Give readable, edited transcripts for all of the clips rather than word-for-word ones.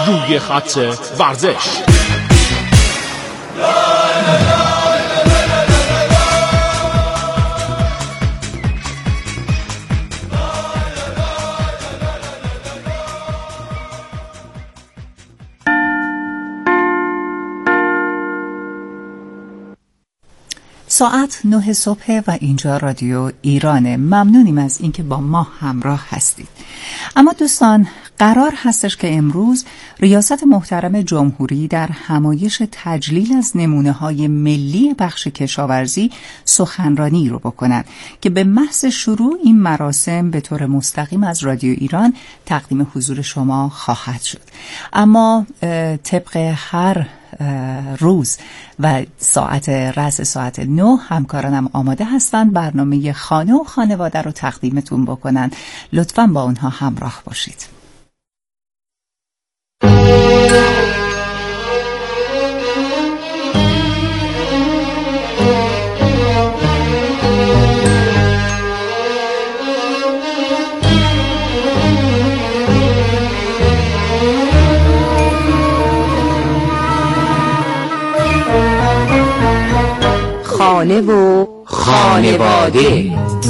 روی خط ورزش. ساعت 9 صبح و اینجا رادیو ایرانه. ممنونیم از اینکه با ما همراه هستید. اما دوستان، قرار هستش که امروز ریاست محترم جمهوری در همایش تجلیل از نمونه‌های ملی بخش کشاورزی سخنرانی رو بکنن که به محض شروع این مراسم به طور مستقیم از رادیو ایران تقدیم حضور شما خواهد شد. اما طبق هر روز و رأس ساعت 9 همکارانم آماده هستند برنامه خانه و خانواده رو تقدیمتون بکنن. لطفاً با اونها همراه باشید. خانه و خانواده.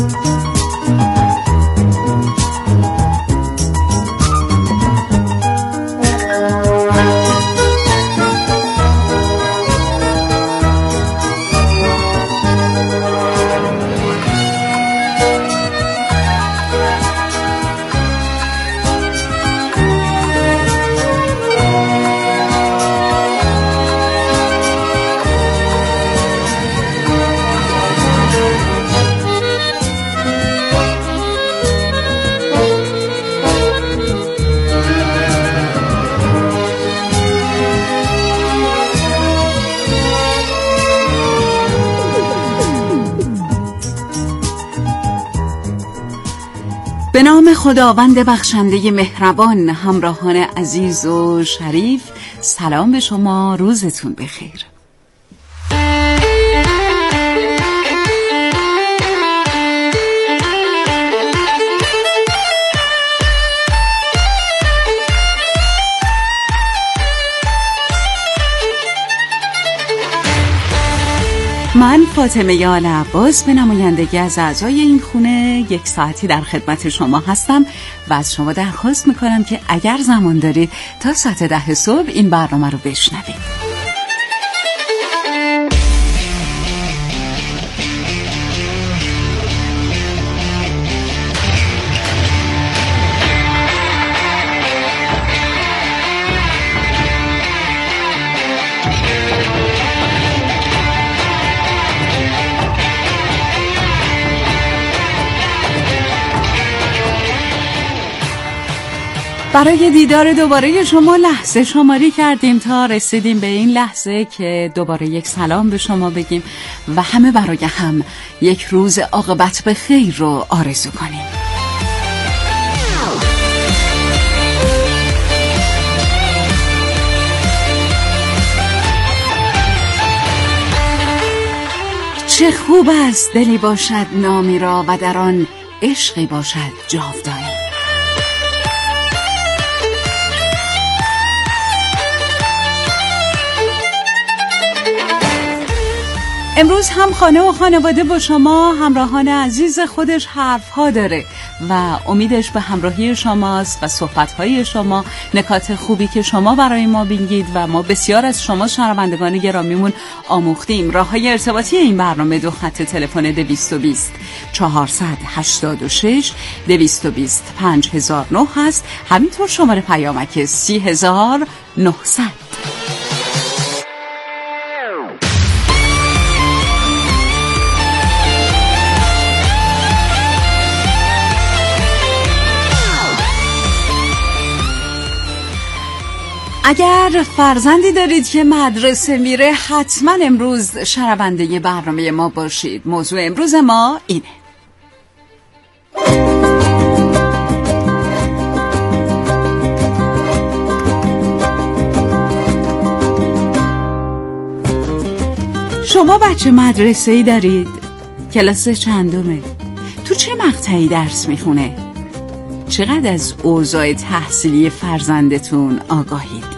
به نام خداوند بخشنده مهربان. همراهان عزیز و شریف، سلام به شما، روزتون بخیر. من فاطمه آلعباس به نمایندگی از اعضای این خونه 1 ساعتی در خدمت شما هستم و از شما درخواست میکنم که اگر زمان دارید تا ساعت 10 صبح این برنامه رو بشنوید. برای دیدار دوباره شما لحظه شماری کردیم تا رسیدیم به این لحظه که دوباره یک سلام به شما بگیم و همه برای هم یک روز عاقبت به خیر رو آرزو کنیم. چه خوب است دلی باشد نامی را و در آن عشقی باشد جاودانی. امروز هم خانه و خانواده با شما همراهان عزیز خودش حرف‌ها داره و امیدش به همراهی شماست و صحبت‌های شما، نکات خوبی که شما برای ما بگید و ما بسیار از شما شنوندگان گرامیمون آموختیم. راه‌های ارتباطی این برنامه 2 خط تلفن 220 486 220 5009 هست، همینطور شماره پیامک 30900. اگر فرزندی دارید که مدرسه میره حتما امروز شنونده برنامه ما باشید. موضوع امروز ما اینه: شما بچه مدرسه‌ای دارید؟ کلاس چندمه؟ تو چه مقطعی درس میخونه؟ چقدر از اوضاع تحصیلی فرزندتون آگاهید؟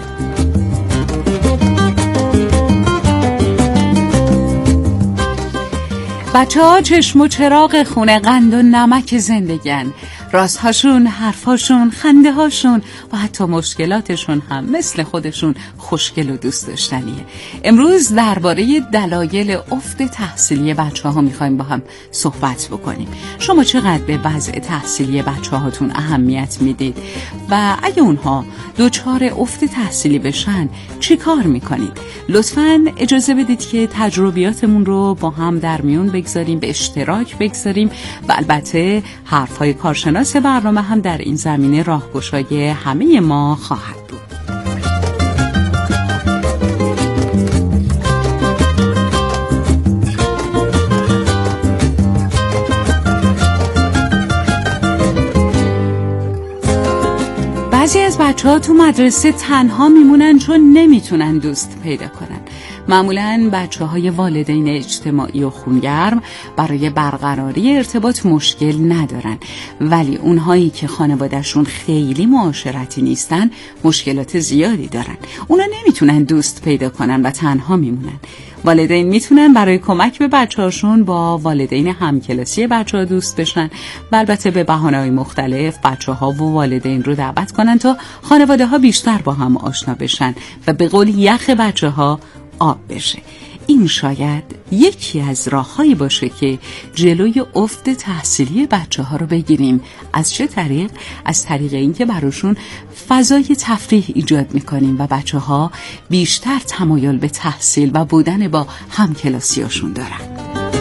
بچه‌ها چشم و چراغ خونه، قند و نمک زندگین. رازهاشون، حرفاشون، خنده هاشون و حتی مشکلاتشون هم مثل خودشون خوشگل و دوست داشتنیه. امروز درباره دلایل افت تحصیلی بچه‌ها میخوایم با هم صحبت بکنیم. شما چقدر به وضع تحصیلی بچه‌هاتون اهمیت میدید و اگه اونها دچار افت تحصیلی بشن چی کار میکنید؟ لطفاً اجازه بدید که تجربیاتمون رو با هم در میون بگذاریم، به اشتراک بگذاریم و البته حرفهای کارشناس برنامه هم در این زمینه راهگشای همه ما خواهد بود. بعضی از بچه‌ها تو مدرسه تنها میمونن چون نمیتونن دوست پیدا کنن. معمولاً بچه‌های والدین اجتماعی و خونگرم برای برقراری ارتباط مشکل ندارن، ولی اونهایی که خانواده‌شون خیلی معاشرتی نیستن مشکلات زیادی دارن. اونا نمیتونن دوست پیدا کنن و تنها میمونن. والدین میتونن برای کمک به بچه‌هاشون با والدین همکلاسی بچه‌ها دوست بشن و البته به بهانه‌های مختلف بچه‌ها و والدین رو دعوت کنن تا خانواده‌ها بیشتر با هم آشنا بشن و به قول یخ بچه‌ها آب بشه. این شاید یکی از راه‌هایی باشه که جلوی افت تحصیلی بچه‌ها رو بگیریم. از چه طریق؟ از طریق اینکه براشون فضای تفریح ایجاد می‌کنیم و بچه‌ها بیشتر تمایل به تحصیل و بودن با همکلاسیاشون دارن.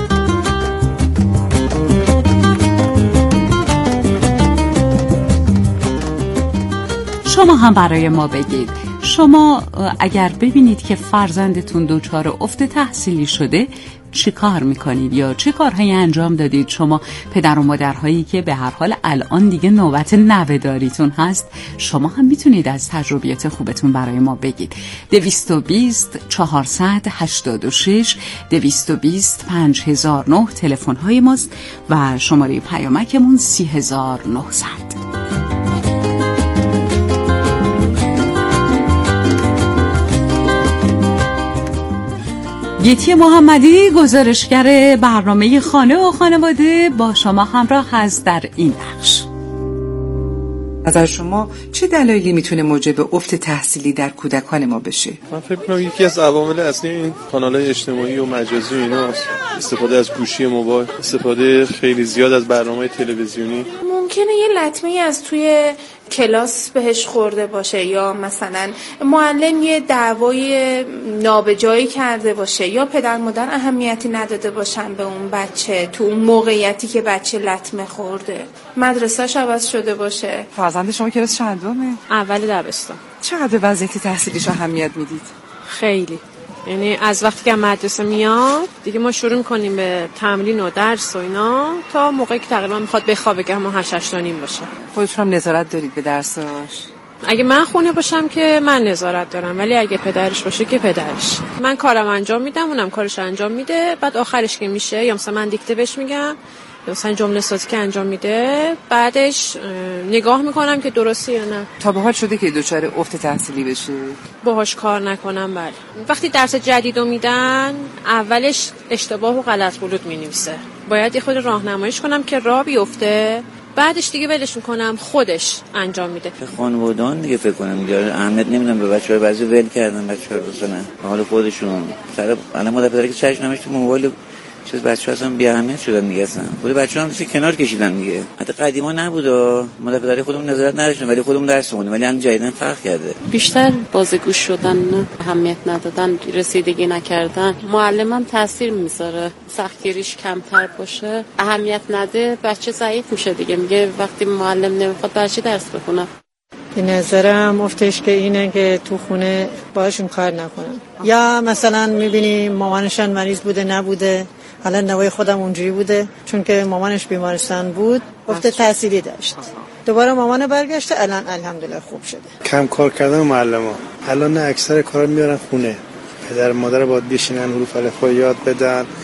شما هم برای ما بگید، شما اگر ببینید که فرزندتون دچار افت تحصیلی شده چی کار میکنید یا چه کارهایی انجام دادید؟ شما پدر و مادرهایی که به هر حال الان دیگه نوبت نوه‌داریتون هست، شما هم میتونید از تجربیات خوبتون برای ما بگید. 220 486 220 5009 تلفن های ماست و شماره پیامکمون 30900. گیتی محمدی گزارشگر برنامه خانه و خانواده با شما همراه هست در این بخش. نظر شما چه دلایلی میتونه موجب افت تحصیلی در کودکان ما بشه؟ من فکر می‌کنم یکی از عوامل اصلی این کانال‌های اجتماعی و مجازی و ایناست. استفاده از گوشی موبایل، استفاده خیلی زیاد از برنامه‌های تلویزیونی. ممکنه یه لطمه‌ای از توی کلاس بهش خورده باشه یا مثلا معلم یه دعوای نابجایی کرده باشه یا پدر مادر اهمیتی نداده باشن به اون بچه تو اون موقعیتی که بچه لطمه خورده، مدرسه‌اش عوض شده باشه. فرزند شما کلاس چندمه؟ اول دبستان. چقدر وضعیت تحصیلیش اهمیت میدید؟ خیلی، یعنی از وقتی که مدرسه میاد دیگه ما شروع می‌کنیم به تمرین و درس و اینا تا موقعی که تقریبا میخواد بخوابه که همون 8 تا نیم باشه. خودتون هم نظارت دارید به درساش؟ اگه من خونه باشم که من نظارت دارم، ولی اگه پدرش باشه که پدرش. من کارم انجام میدم، اونم کارش انجام میده، بعد آخرش که میشه یا مثلا من دیکته بهش میگم یا مثلا جمله سازی که انجام میده، بعدش نگاه میکنم که درسته یا نه. تا به حال شده که دچار افت تحصیلی بشه؟ باهاش کار نکنم. بله، وقتی درس جدیدو میدن اولش اشتباه و غلط غلط مینویسه، باید یه خود راهنماییش کنم که راه بیفته، بعدش دیگه ولش میکنم خودش انجام میده. خانواده‌ان دیگه فکر کنم دیگه اهمیت نمیدن به بچه‌ها، بعضی ول کردن بچه‌ها رو مثلا به حال خودشون. سر الان مادر پدری که چش نمیشه تو موبایل چیز بچه‌ها اصلا بی اهمیت شدن دیگه، اصلا خود بچه‌ها هم کنار کشیدن دیگه. حتی قدیما نبود مادر پدری خودمون نظارت نداشتن ولی خودمون درس خوندیم، ولی الان جدیدن فرق کرده. بیشتر بازیگوش شدن، اهمیت ندادن، رسیدگی نکردن. معلمم تاثیر میذاره، سختگیریش کمتر باشه، اهمیت نده، بچه ضعیف میشه دیگه. میگه وقتی معلم نمیخواد بچه درس بخونه. به نظرم افتش که اینه که تو خونه باهاشون کار نکنن، یا مثلا میبینی مامانشان مریض بوده نبوده، حالا نوای خودم اونجوری بوده چون که مامانش بیمارستان بود افت تحصیلی داشت، دوباره مامان برگشته الان الحمدلله خوب شده. کم کار کردن معلما، الان نه اکثر کارا میارن خونه، پدر مادر باید بشینن حروف الفبا یاد بدن،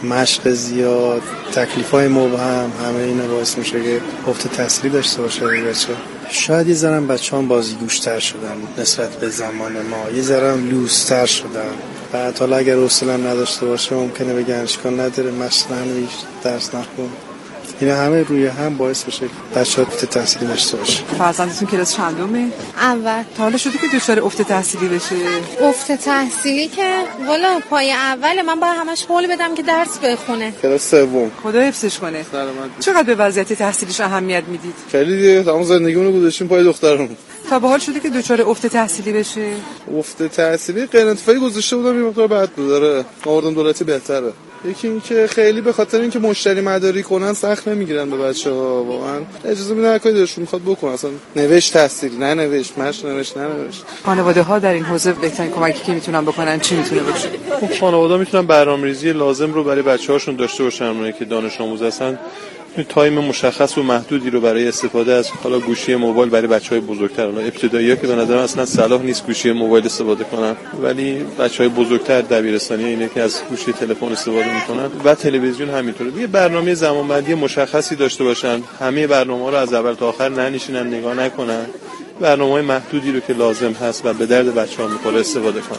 مشق زیاد، تکلیف‌های مبهم، همه اینا باعث میشه که افت تحصیلی داشته باشه بچه‌ها. شاید یه ذره بچه‌ها بازیگوش‌تر شدن نسبت به زمان ما، یه ذره لوزتر شدن. بعد حالا اگر حوصله نداشته باشه ممکنه بگن اشکال نداره، مشق ننویس، درس نخون. اینا همه روی هم باعث بشه بچه‌ها افت تحصیلی داشته باشه. فرزندتون کلاس چندمه؟ اول. تا حالا شده که دچار افت تحصیلی بشه؟ افت تحصیلی که والا پای اول من باید همش قول بدم که درس بخونه. کلاس سوم. خدا حفظش کنه. چقدر به وضعیت تحصیلیش اهمیت میدید؟ خیلی دیگه، تمام زندگیمون رو گذاشتیم پای دخترمون. تا به حال شده که دچار افت تحصیلی بشه؟ افت تحصیلی غیر انتفاعی گذاشته بودم، یه مقدار بد بود. داره آوردن دولتی بهتره. یکی این که خیلی به خاطر اینکه مشتری مداری کنن سخت نمیگیرن به بچه‌ها، واقعا اجازه میدن هر کاری دلشون میخواد بکنن، اصلا نوشت تحصیلی نه نوشت، مشق نوشت نه نوشت. خانواده‌ها در این حوزه بهترین کمکی که میتونن بکنن چی میتونه باشه؟ خب خانواده‌ها میتونن برنامه‌ریزی لازم رو برای بچه‌هاشون داشته باشن، اونایی که دانش آموز هستن تایم مشخص و محدودی رو برای استفاده از حالا گوشی موبایل برای بچهای بزرگتر، حالا ابتدایی‌ها که به نظر من اصلا صلاح نیست گوشی موبایل استفاده کنن، ولی بچهای بزرگتر دبیرستانی اینا که از گوشی تلفن استفاده میکنن و تلویزیون همینطوره. یه برنامه زمانبندی مشخصی داشته باشن، همه برنامه‌ها رو از اول تا آخر ننشینن نگاه نکنن، برنامه‌های محدودی رو که لازم هست و به درد بچه‌ها میخوره استفاده کنن.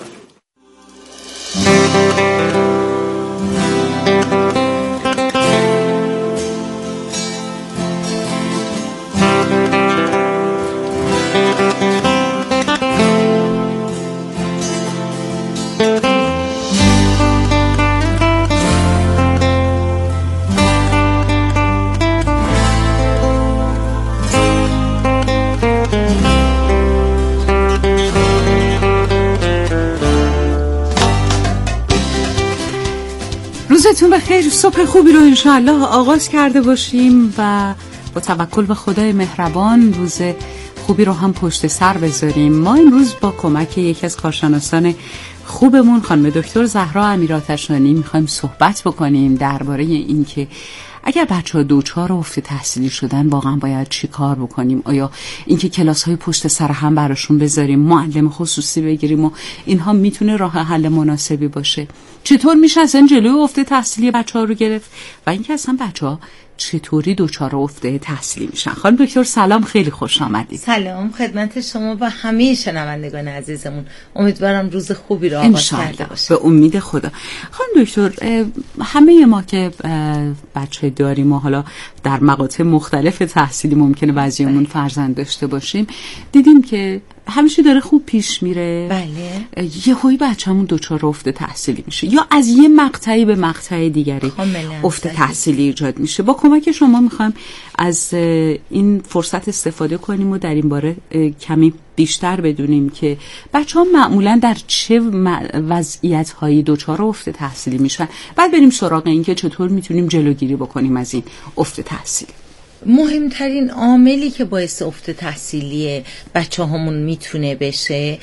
روزتون بخیر، صبح خوبی رو انشاءالله آغاز کرده باشیم و با توکل به خدای مهربان روز خوبی رو هم پشت سر بذاریم. ما امروز با کمک یکی از کارشناسان خوبمون خانم دکتر زهرا امیرآتشانی میخوایم صحبت بکنیم درباره این که اگر بچه‌ها دوچار افت تحصیلی شدن واقعا باید چی کار بکنیم؟ آیا اینکه کلاس‌های پشت سر هم براشون بذاریم، معلم خصوصی بگیریم و اینها میتونه راه حل مناسبی باشه؟ چطور میشه اصلا جلوی افت تحصیلی بچه‌ها رو گرفت و اینکه اصلا بچه‌ها چطوری دوچار افت تحصیلی میشن؟ خانم دکتر سلام، خیلی خوش آمدید. سلام خدمت شما و همه شنوندگان عزیزمون. امیدوارم روز خوبی رو آغاز کرده باشید. به امید خدا. خانم دکتر، همه ما که بچه داریم و حالا در مقاطع مختلف تحصیلی ممکنه بعضیمون فرزند داشته باشیم، دیدیم که همیشه داره خوب پیش میره. بله. یهویی بچه‌مون دوچار افت تحصیلی میشه یا از یه مقطعی به مقطع دیگری افت تحصیلی ایجاد میشه. با کمک شما میخوایم از این فرصت استفاده کنیم و در این باره کمی بیشتر بدونیم که بچه‌ها معمولاً در چه وضعیت‌هایی دوچار افت تحصیلی میشن، بعد بریم سراغ این که چطور میتونیم جلوگیری بکنیم از این افت تحصیلی. مهمترین عاملی که باعث افت تحصیلی بچه همون میتونه بشه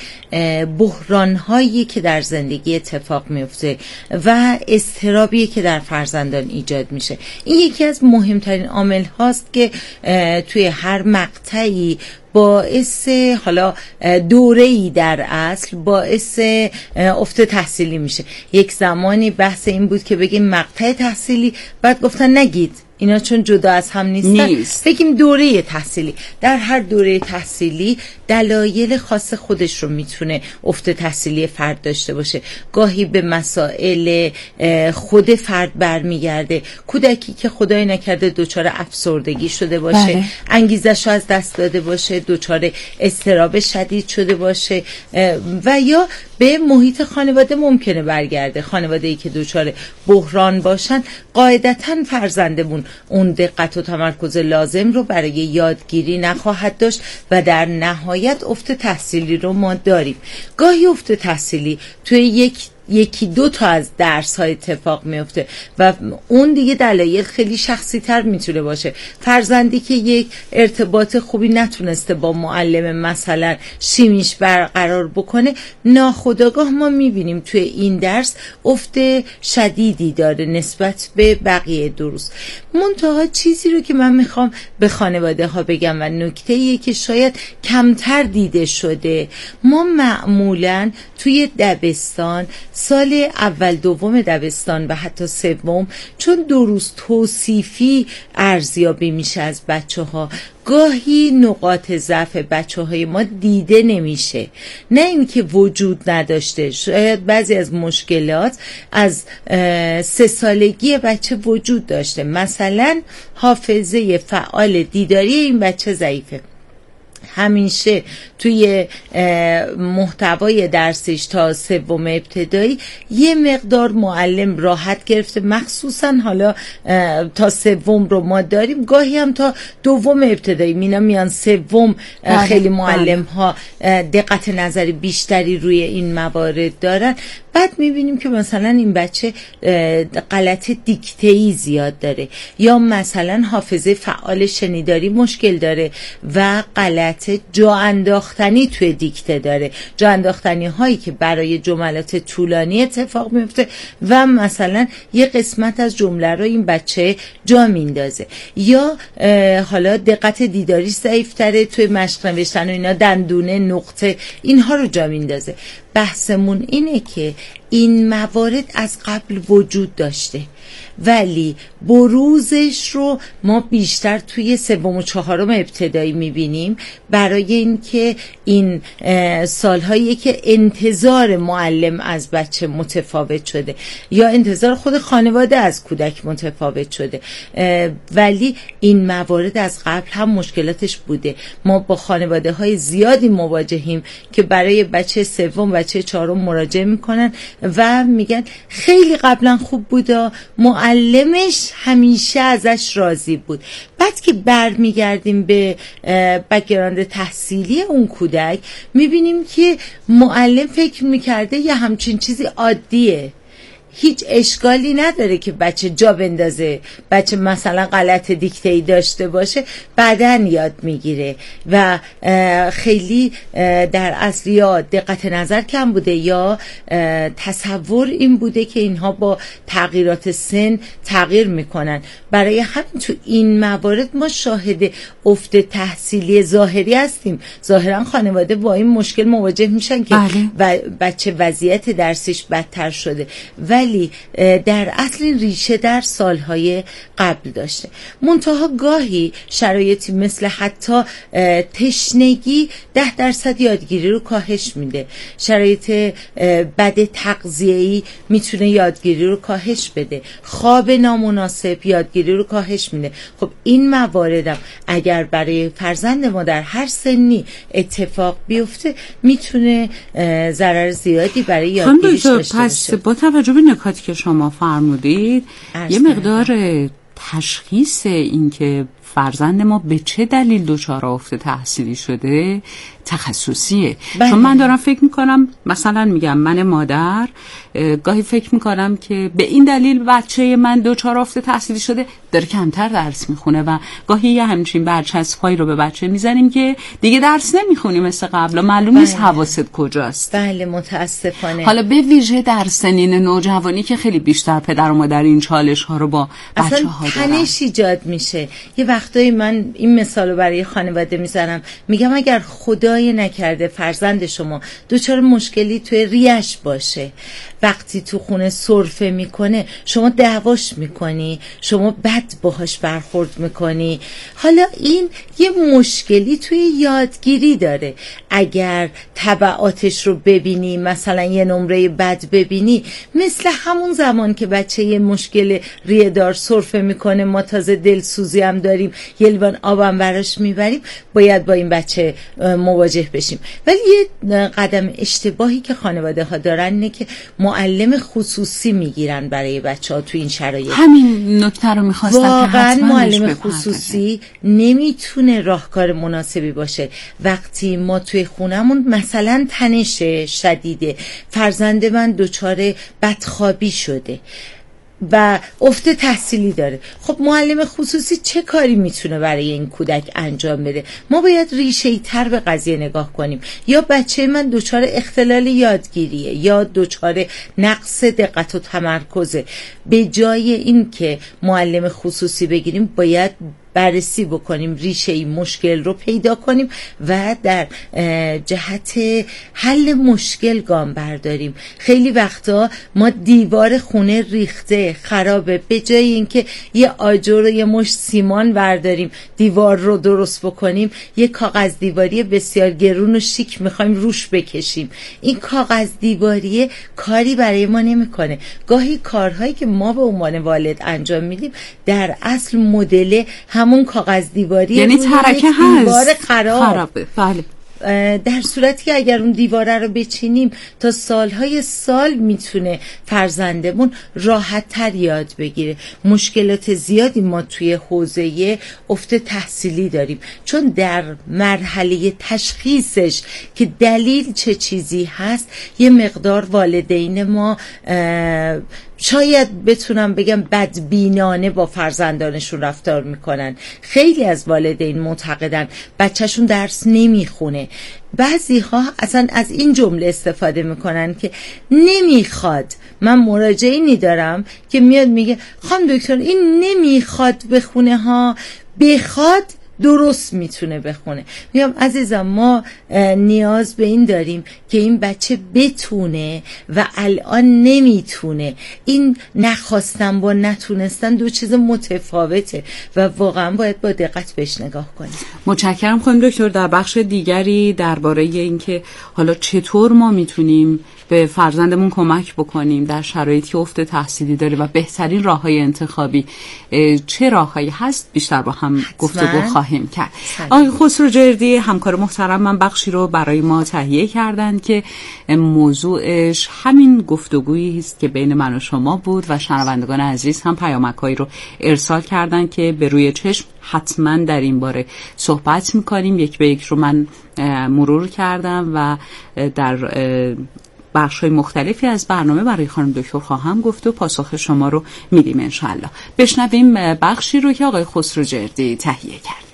بحران‌هایی که در زندگی اتفاق میفته و اضطرابی که در فرزندان ایجاد میشه. این یکی از مهمترین عامل هاست که توی هر مقطعی باعث حالا دوره‌ای در اصل باعث افت تحصیلی میشه. یک زمانی بحث این بود که بگیم مقطع تحصیلی، بعد گفتن نگید اینا چون جدا از هم نیستن بگیم دوره تحصیلی. در هر دوره تحصیلی دلایل خاص خودش رو میتونه افت تحصیلی فرد داشته باشه. گاهی به مسائل خود فرد برمیگرده، کودکی که خدای نکرده دچار افسردگی شده باشه، انگیزش رو از دست داده باشه، دچار اضطراب شدید شده باشه و یا به محیط خانواده ممکنه برگرده. خانواده‌ای که دچار بحران باشن قاعدتاً فرزندمون اون دقت و تمرکز لازم رو برای یادگیری نخواهد داشت و در نهایت افت تحصیلی رو ما داریم. گاهی افت تحصیلی توی یکی دو تا از درس ها اتفاق میفته و اون دیگه دلایل خیلی شخصی تر میتونه باشه. فرزندی که یک ارتباط خوبی نتونسته با معلم مثلا شیمیش برقرار بکنه، ناخودآگاه ما میبینیم توی این درس افت شدیدی داره نسبت به بقیه دروس. منتها چیزی رو که من میخوام به خانواده ها بگم و نکته‌ایه که شاید کمتر دیده شده، ما معمولاً توی دبستان سال اول دوم دبستان و حتی سوم، چون 2 روز توصیفی ارزیابی میشه از بچه‌ها، گاهی نقاط ضعف بچه‌های ما دیده نمیشه، نه اینکه وجود نداشته. شاید بعضی از مشکلات از 3 سالگی بچه وجود داشته، مثلا حافظه فعال دیداری این بچه ضعیفه، همیشه توی محتوای درسش تا 3 ابتدایی یه مقدار معلم راحت گرفته، مخصوصا حالا تا 3 رو ما داریم، گاهی هم تا 2 ابتدایی میان 3 خیلی معلم ها دقت نظری بیشتری روی این موارد دارن. بعد میبینیم که مثلا این بچه غلط دیکته‌ای زیاد داره، یا مثلا حافظه فعال شنیداری مشکل داره و غلط جا انداختنی توی دیکته داره، جا انداختنی هایی که برای جملات طولانی اتفاق میفته و مثلا یه قسمت از جمله رو این بچه جا میندازه، یا حالا دقت دیداریش ضعیف تره، توی مشق نوشتن و اینا دندونه، نقطه، اینها رو جا میندازه. بحثمون اینه که این موارد از قبل وجود داشته، ولی بروزش رو ما بیشتر توی 3 و 4 ابتدایی میبینیم، برای اینکه این سالهایی که انتظار معلم از بچه متفاوت شده یا انتظار خود خانواده از کودک متفاوت شده، ولی این موارد از قبل هم مشکلاتش بوده. ما با خانواده های زیادی مواجهیم که برای بچه 3 بچه 4 مراجعه میکنن و میگن خیلی قبلا خوب بوده، معلمش همیشه ازش راضی بود. بعد که برمیگردیم به بک‌گراند تحصیلی اون کودک، میبینیم که معلم فکر میکرده یه همچین چیزی عادیه، هیچ اشکالی نداره که بچه جا بندازه، بچه مثلا غلط دیکته‌ای داشته باشه، بعدن یاد میگیره و خیلی در اصل یا دقت نظر کم بوده یا تصور این بوده که اینها با تغییرات سن تغییر میکنن. برای همین تو این موارد ما شاهد افت تحصیلی ظاهری هستیم. ظاهرا خانواده با این مشکل مواجه میشن که بچه وضعیت درسش بدتر شده، ولی در اصل این ریشه در سالهای قبل داشته. منتها گاهی شرایطی مثل حتی تشنگی 10% یادگیری رو کاهش میده، شرایط بد تغذیه‌ای میتونه یادگیری رو کاهش بده، خواب نامناسب یادگیری رو کاهش میده. خب این مواردم اگر برای فرزند ما در هر سنی اتفاق بیفته میتونه ضرر زیادی برای یادگیریش داشته باشه. با توجه به نکاتی که شما فرمودید، یه مقدار تشخیص این که فرزند ما به چه دلیل دچار افت تحصیلی شده تخصصیه. چون من دارم فکر میکنم، مثلا میگم من مادر گاهی فکر میکنم که به این دلیل بچه من دچار افت تحصیلی شده، داره کمتر درس میخونه و گاهی یه همچین برچسب‌هایی رو به بچه میزنیم که دیگه درس نمیخونی مثل قبل، معلوم نیست حواست کجاست. بله متاسفانه. حالا به ویژه در سنین نوجوانی که خیلی بیشتر پدر و مادر این چالش ها رو با بچه ها دارن، تنش ایجاد میشه. یه وقتایی من این مثال رو برای خانواده میزنم، میگم اگر خدای نکرده فرزند شما دچار مشکلی توی ریش باشه، وقتی تو خونه سرفه میکنه شما دعواش میکنی، شما بد باهاش برخورد میکنی، حالا این یه مشکلی توی یادگیری داره. اگر تبعاتش رو ببینی، مثلا یه نمره بد ببینی، مثل همون زمان که بچه یه مشکل ریه دار سرفه میکنه، ما تازه دلسوزی هم داریم، یه لیوان آبم براش میبریم، باید با این بچه مواجه بشیم. ولی یه قدم اشتباهی که خانواده ها دارن اینه که معلم خصوصی میگیرن برای بچه ها تو این شرایط. همین نکته رو میخواستم که واقعا معلم خصوصی نمیتونه راهکار مناسبی باشه. وقتی ما توی خونمون مثلا تنش شدیده، فرزند من دچار بدخوابی شده و افت تحصیلی داره، خب معلم خصوصی چه کاری میتونه برای این کودک انجام بده؟ ما باید ریشه‌ای تر به قضیه نگاه کنیم. یا بچه من دچار اختلال یادگیریه یا دچار نقص دقت و تمرکزه، به جای این که معلم خصوصی بگیریم باید بررسی بکنیم، ریشه ای مشکل رو پیدا کنیم و در جهت حل مشکل گام برداریم. خیلی وقتا ما دیوار خونه ریخته خرابه، به جای اینکه یه آجر و یه مشت سیمان برداریم دیوار رو درست بکنیم، یه کاغذ دیواری بسیار گرون و شیک میخوایم روش بکشیم. این کاغذ دیواریه کاری برای ما نمیکنه. گاهی کارهایی که ما به عنوان والد انجام میدیم در اصل مدل همون کاغذ دیواری، یعنی ترکه هست خرابه. بله. در صورتی که اگر اون دیواره رو بچینیم تا سالهای سال میتونه فرزندمون راحت تر یاد بگیره. مشکلات زیادی ما توی حوزه افت تحصیلی داریم، چون در مرحله تشخیصش که دلیل چه چیزی هست یه مقدار والدین ما شاید بتونم بگم بدبینانه با فرزندانشون رفتار میکنن. خیلی از والدین معتقدن بچهشون درس نمیخونه. بعضی ها اصلا از این جمله استفاده میکنن که نمیخواد. من مراجعینی دارم که میاد میگه خانم دکتر این نمیخواد بخونه ها، بخواد درست میتونه بخونه. میگم عزیزم ما نیاز به این داریم که این بچه بتونه و الان نمیتونه. این نخواستن با نتونستن دو چیز متفاوته و واقعا باید با دقت بهش نگاه کنیم. متشکرم خانم دکتر. در بخش دیگری درباره اینکه حالا چطور ما میتونیم به فرزندمون کمک بکنیم در شرایطی افت تحصیلی داره و بهترین راههای انتخابی چه راههایی هست بیشتر با هم گفتگو خواهیم کرد. آقای خسروجردی همکار محترم من بخشی رو برای ما تهیه کردن که موضوعش همین گفتگویی است که بین من و شما بود و شنوندگان عزیز هم پیامک‌هایی رو ارسال کردن که به روی چشم حتما در این باره صحبت می‌کنیم. یک به یک رو من مرور کردم و در بخش‌های مختلفی از برنامه برای خانم دکتر خواهم گفت و پاسخ شما رو میدیم انشالله. بشنویم بخشی رو که آقای خسروجردی تهیه کرده.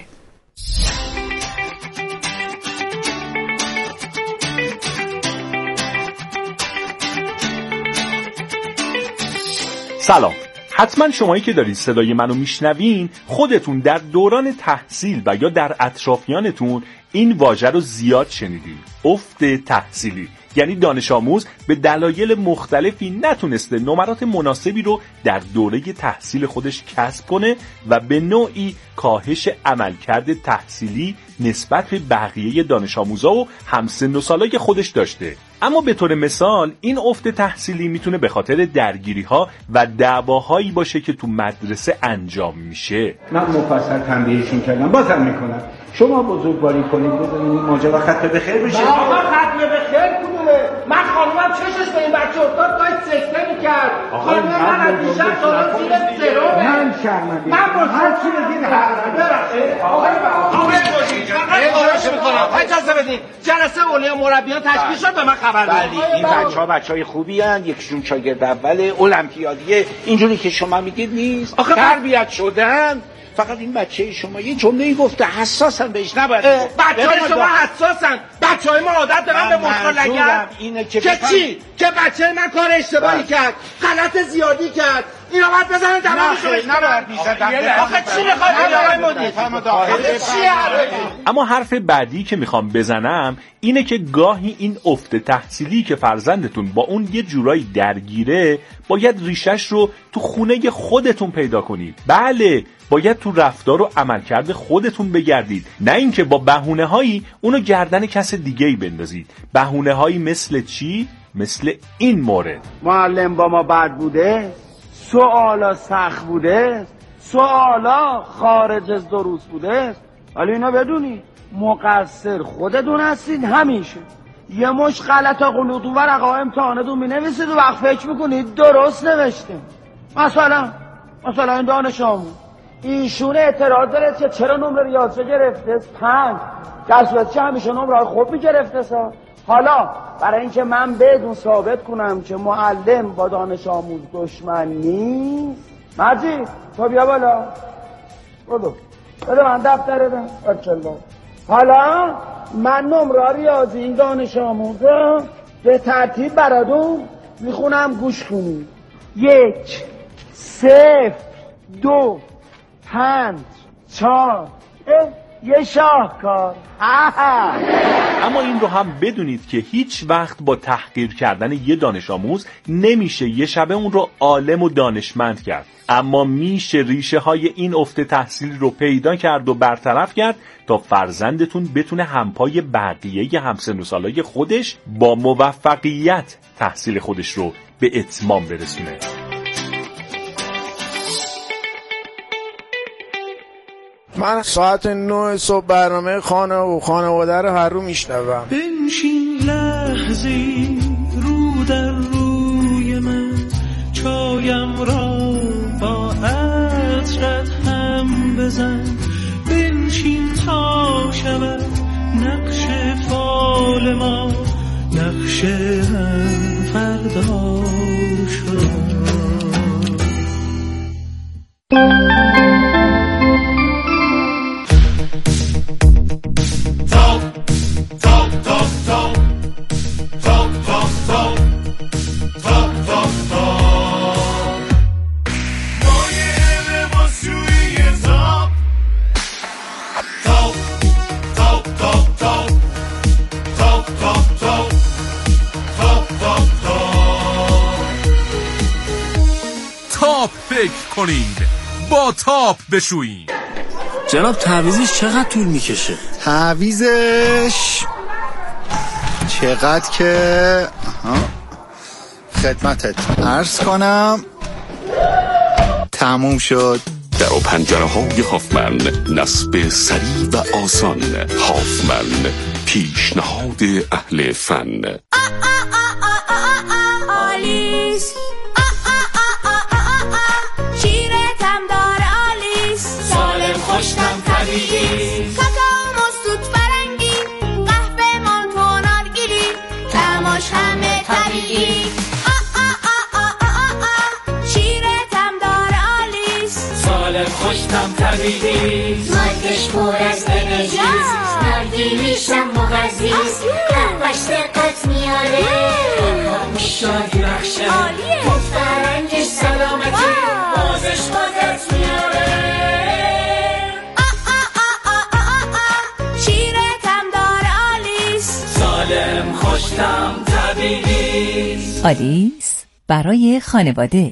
سلام. حتما شمایی که دارید صدای منو میشنوین خودتون در دوران تحصیل و یا در اطرافیانتون این واژه رو زیاد شنیدین. افت تحصیلی یعنی دانش آموز به دلایل مختلفی نتونسته نمرات مناسبی رو در دوره تحصیل خودش کسب کنه و به نوعی کاهش عملکرد تحصیلی نسبت به بقیه دانش آموزا و همسن و سالای خودش داشته. اما به طور مثال این افت تحصیلی میتونه به خاطر درگیری‌ها و دعواهایی باشه که تو مدرسه انجام میشه. من مفصل تنبیهشون کردم، بازم میکنم. شما بزرگواری کنید بزنید ماجرا ختم به خیر بشه. آقا ختم به خیر کدومه؟ من خانومم چشش به این بچه افتاد داشت سکته میکرد. خانومم من از دیشب تا زیر سرومه. من شرمنده. من هر چی بگید آقای باشید اجازه بدید جلسه اولیه مربیان تشکیل شد به من خبر بدید. این بچه‌ها بچهای خوبی ان، یکیشون شاگرد اول المپیادیه، اینجوری که شما میگید نیست. آخه تربیت شدن. فقط این بچه شما یه جمله‌ای گفته حساسن بهش نباید. بچه‌های شما حساسن، بچه‌های ما عادت دارن به مطالعه. اینه که چی؟ که بچه من کار اشتباهی کرد، غلط زیادی کرد. اینا باید بزنن دماغشو بشکنن. آخه چی می‌خواد آقای مدیر؟ اما حرف بعدی که میخوام بزنم اینه که گاهی این افت تحصیلی که فرزندتون با اون یه جورایی درگیره باید ریشش رو تو خونه خودتون پیدا کنید. بله، باید تو رفتار و عملکرد خودتون بگردید، نه اینکه با بهونه‌هایی اونو گردن کس دیگه‌ای بندازید. بهونه‌هایی مثل چی؟ مثل این مورد: معلم با ما بد بوده، سوالا سخت بوده، سوالا خارج از دروس بوده. ولی اینا بدونی مقصر خودتون هستید. همیشه یه مش غلط و غلط و ورقه امتحانتون می‌نویسید و وقت فکر می‌کنید درست نوشته. مثلا این دانش آموز ایشون اعتراض داره که چرا نمره ریاضی گرفته 5 در صورتی که همیشه نمره خوب می‌گرفته. حالا برای اینکه من بدون ثابت کنم که معلم با دانش آموز دشمن نیست، مرجی تو بیا بالا بده من دفتر ده حالا من نمره ریاضی این دانش آموزه به ترتیب براتون میخونم، گوش کنید. 1 0 2 5 4 یه شاهکار. اما این رو هم بدونید که هیچ وقت با تحقیر کردن یه دانش آموز نمیشه یه شبه اون رو عالم و دانشمند کرد، اما میشه ریشه های این افت تحصیلی رو پیدا کرد و برطرف کرد تا فرزندتون بتونه همپای بقیه همسن و سالای خودش با موفقیت تحصیل خودش رو به اتمام برسونه. من ساعت 9 صبح برنامه خانه و خانواده رو هر رو میشنوم. بنشین لحظی رو در روی من، چایم را با عطرت هم بزن. بنشین تا شود نقش فال ما، نقش هم فردا شد. فکر کنید با تاپ بشویید. جناب تعویضش چقدر طول میکشه؟ تعویضش چقدر که خدمتت عرض کنم تموم شد. در و پنجره های هافمن، نصب سریع و آسان. هافمن، پیشنهاد اهل فن. آلیس شیرتم داره آلیس، سالم خوشتم طبیعی، کاکاو مستوت فرنگی، قهوه مانتو نارگیلی، تماش همه طبیعی. شیرتم داره آلیس، سالم خوشتم طبیعی، مالکش پر از انرژیست، نارگیلیشم مغذیست، قهوهش دقت میاره، کاکاوش شادی بخشه، توت فرنگش سلامتی، بازش قدرت میاره. شیرتم داره آلیس، سالم خوشتم طبیعی. آلیس برای خانواده.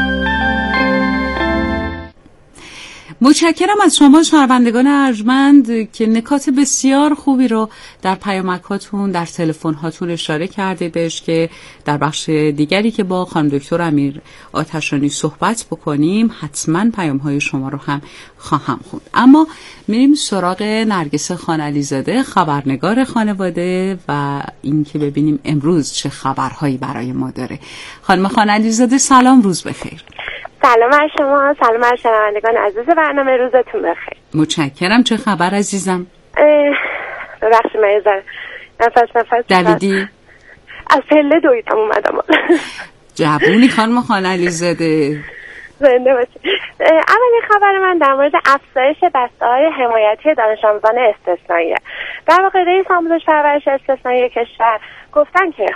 متشکرم از شما شنوندگان ارجمند که نکات بسیار خوبی رو در پیامک هاتون، در تلفن هاتون اشاره کرده بهش که در بخش دیگری که با خانم دکتر امیر آتشانی صحبت بکنیم حتما پیام های شما رو هم خواهم خوند. اما میریم سراغ نرگس خان علیزاده، خبرنگار خانواده، و اینکه ببینیم امروز چه خبرهایی برای ما داره. خانم خان علیزاده سلام، روز بخیر. سلام بر شما، سلام بر شنوندگان عزیز برنامه، روزتون بخیر. متشکرم. چه خبر عزیزم؟ ببخشید من یه ذره نفس دویدی؟ از پله دویدم اومدم. جوونی خانم خان علیزاده. زنده باشید. اولین خبر من در مورد افزایش بسته‌های حمایتی دانش آموزان استثنائیه. در واقع رئیس آموزش پرورش استثنایی کشور گفتن که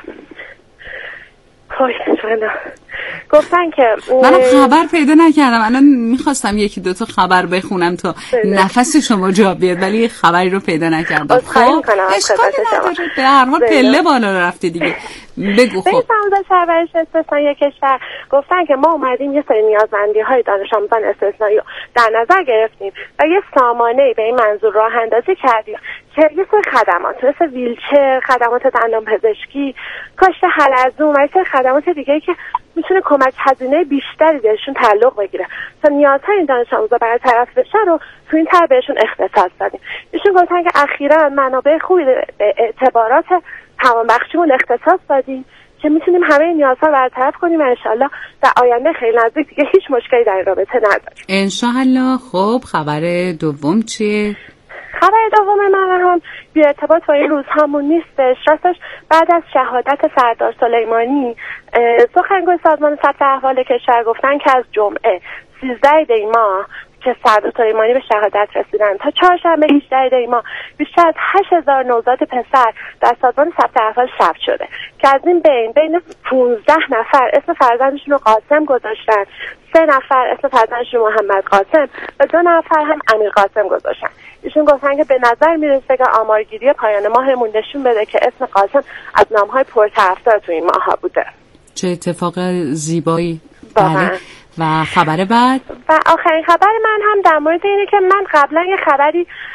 من خبر پیدا نکردم، الان میخواستم یکی دوتا خبر بخونم تا نفس شما جا بیاد ولی خبری رو پیدا نکردم. خب اشکالی نداره، به هر حال پله بالا رفته دیگه. بگو. خب رئیس آموزش پرورش استثنایی کشور گفتن که ما اومدیم یه سری نیازمندی های دانش آموزان استثنایی رو در نظر گرفتیم و یه سامانه به این منظور راه اندازی کردیم که یه سری خدمات مثل ویلچر، خدمات دندان پزشکی، کاشت حلزون و یه سری خدمات دیگه که میتونه کمک هزینه بیشتری بهشون تعلق بگیره تا نیازهای این دانش آموزا برطرف بشه رو تو این طرح بهشون اختصاص دادیم. ایشون گفتن که اخیراً منابع خوبی به اعتبارات تمام بخشیمون اختصاص دادیم که میتونیم همه نیازها رو برطرف کنیم و انشالله در آینده خیلی نزدیک دیگه هیچ مشکلی در این رابطه نداریم انشالله. خب خبر دوم چیه؟ خبر دوم من هم بی ارتباط با این روزهامون نیستش. راستش بعد از شهادت سردار سلیمانی سخنگوی سازمان ثبت احوال کشور گفتن که از جمعه 13 دی ماه که سعادت سلیمانی به شهادت رسیدن. تا چهارشنبه 18 دی ماه بیشتر از 8000 نوزاد پسر در سازمان ثبت احوال ثبت شده که از این بین 15 نفر اسم فرزندشون رو قاسم گذاشتن، 3 نفر اسم فرزندشون محمد قاسم و 2 نفر هم امیر قاسم گذاشتن. ایشون گفتن که به نظر میرسه که آمارگیری پایان ماهمون نشون بده که اسم قاسم از نام‌های پرطرفدار تو این ماه‌ها بوده. چه اتفاق زیبایی. بله. و خبر بعد؟ و آخرین خبر من هم در مورد اینه که من قبلا یه خبری